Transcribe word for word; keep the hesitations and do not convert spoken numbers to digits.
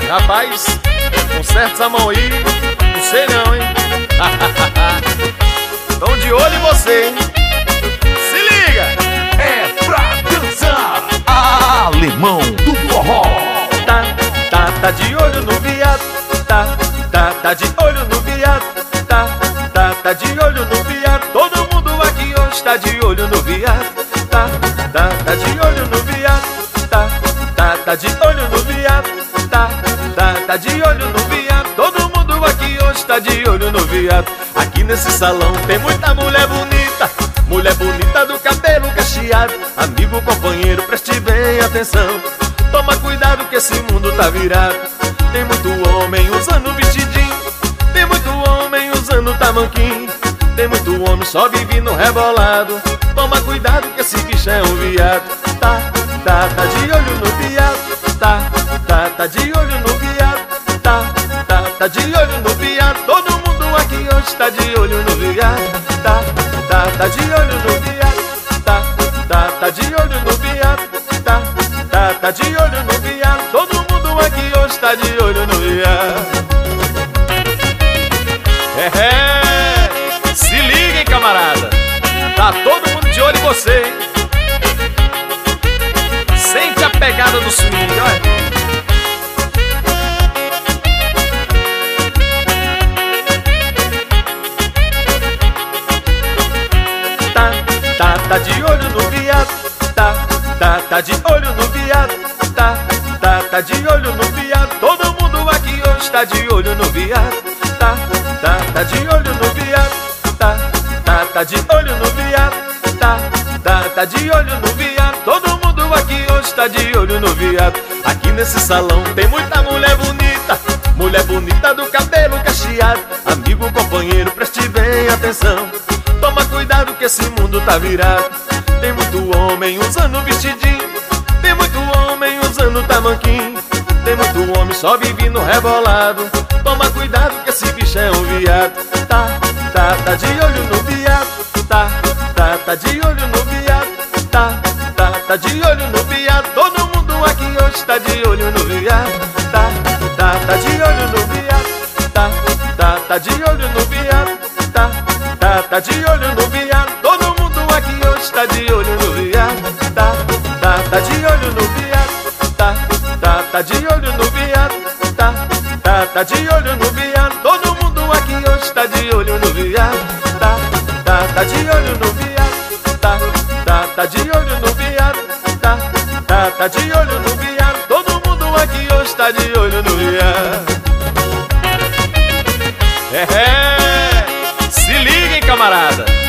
Rapaz, conserta essa mão aí, não sei não, hein? Tão de olho em você, hein? Se liga! É pra dançar! Alemão do forró! Tá, tá, tá de olho no viado. Tá, tá, tá de olho no viado. Tá, tá, tá de olho no viado. Todo mundo aqui hoje tá de olho no viado. Tá, tá, tá de olho no viado. Tá, tá, tá de olho no viado. Tá, tá, tá de olho no viado. Todo mundo aqui hoje tá de olho no viado. Aqui nesse salão tem muita mulher bonita. Mulher bonita do cabelo cacheado. Amigo, companheiro, preste bem atenção. Toma cuidado que esse mundo tá virado. Tem muito homem usando vestidinho. Tem muito homem usando tamanquinho. Tem muito homem só vivendo rebolado. Toma cuidado que esse bicho é um viado. Tá, tá, tá de olho no viado. Tá, tá, tá de olho no viado. Tá, tá, tá de olho no viado. Todo mundo aqui hoje tá de olho no viado. Tá, tá, tá de olho no viado. Tá, tá, tá de olho no viado. Tá, tá, tá de olho no viado. Todo mundo aqui hoje tá de olho no viado. É, é, se liguem, camarada. Tá todo mundo de olho em você, hein? Sente a pegada do swing, olha. Tá, tá, tá de olho no viado. Tá, tá, tá de olho no viado. Tá, tá, tá de olho no viado. Todo mundo aqui hoje tá de olho no viado. Tá, tá, tá de olho no viado. Tá, tá, tá de olho no viado. Tá, tá, tá de olho no viado. Todo mundo aqui hoje tá de olho no viado. Aqui nesse salão tem muita mulher bonita. Mulher bonita do cabelo cacheado. Amigo, companheiro, preste bem atenção. Toma cuidado que esse mundo tá virado. Tem muito homem usando vestidinho. Tem muito homem usando tamanquinho. Tem muito homem só vivendo rebolado. Toma cuidado que esse bicho é um viado. Tá, tá, tá de olho no viado. Tá, tá, tá de olho no viado. Tá, tá, tá de olho no viado. Todo mundo aqui hoje tá de olho no viado. Tá, tá, tá de olho no viado. Tá, tá, tá de olho no viado. Tá, tá, tá de olho no viado. Todo mundo aqui hoje tá de olho no viado. Tá, tá, tá de olho no viado. Tá, tá, tá de olho no viado. Tá, tá, tá de olho no viado. Todo mundo aqui hoje tá de olho no viado. Tá, tá, tá de olho no viado. Tá, tá, tá de olho no viado. Tá, tá, tá de olho no viado. Todo mundo aqui hoje tá de olho no viado. É, é, se liguem, camarada.